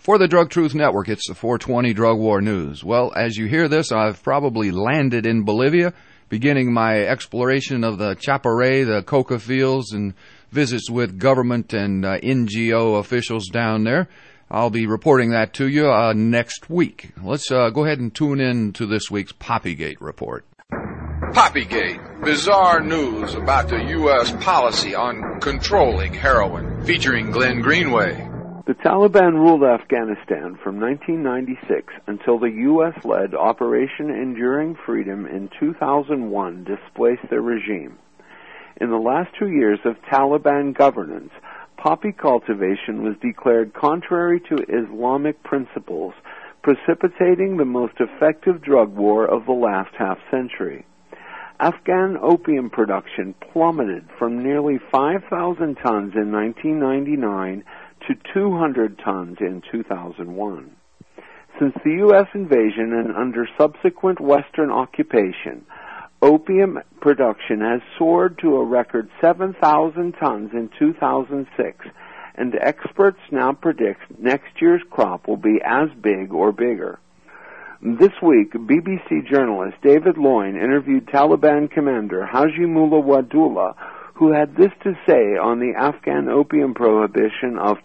For the Drug Truth Network, it's the 420 Drug War News. Well, as you hear this, I've probably landed in Bolivia, beginning my exploration of the chaparral, the coca fields, and visits with government and NGO officials down there. I'll be reporting that to you next week. Let's go ahead and tune in to this week's Poppygate report. Poppygate, bizarre news about the U.S. policy on controlling heroin, featuring Glenn Greenway. The Taliban ruled Afghanistan from 1996 until the U.S.-led Operation Enduring Freedom in 2001 displaced their regime. In the last 2 years of Taliban governance, poppy cultivation was declared contrary to Islamic principles, precipitating the most effective drug war of the last half-century. Afghan opium production plummeted from nearly 5,000 tons in 1999 to 200 tons in 2001. Since the U.S. invasion and under subsequent Western occupation, opium production has soared to a record 7,000 tons in 2006, and experts now predict next year's crop will be as big or bigger. This week, BBC journalist David Loyne interviewed Taliban commander Haji Mullah Wadullah, who had this to say on the Afghan opium prohibition of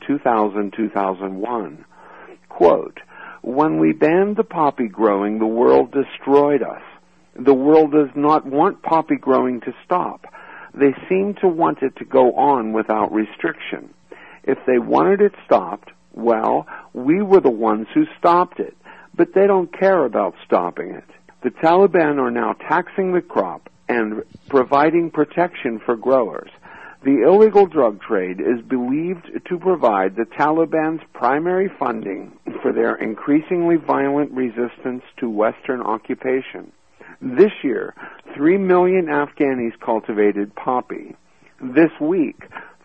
2000-2001. Quote, "When we banned the poppy growing, the world destroyed us. The world does not want poppy growing to stop. They seem to want it to go on without restriction. If they wanted it stopped, well, we were the ones who stopped it. But they don't care about stopping it. The Taliban are now taxing the crop and providing protection for growers. The illegal drug trade is believed to provide the Taliban's primary funding for their increasingly violent resistance to Western occupation. This year, 3 million Afghanis cultivated poppy. This week,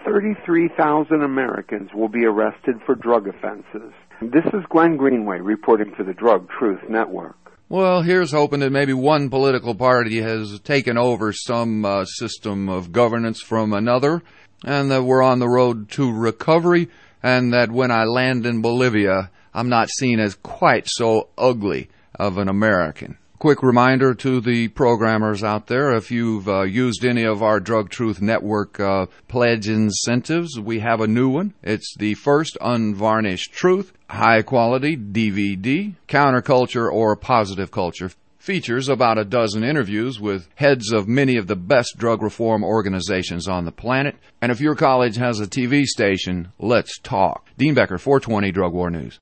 33,000 Americans will be arrested for drug offenses." This is Glenn Greenway reporting for the Drug Truth Network. Well, here's hoping that maybe one political party has taken over some system of governance from another, and that we're on the road to recovery, and that when I land in Bolivia, I'm not seen as quite so ugly of an American. Quick reminder to the programmers out there, if you've used any of our Drug Truth Network pledge incentives, we have a new one. It's the first Unvarnished Truth, high-quality DVD, counterculture or positive culture. Features about a dozen interviews with heads of many of the best drug reform organizations on the planet. And if your college has a TV station, let's talk. Dean Becker, 420 Drug War News.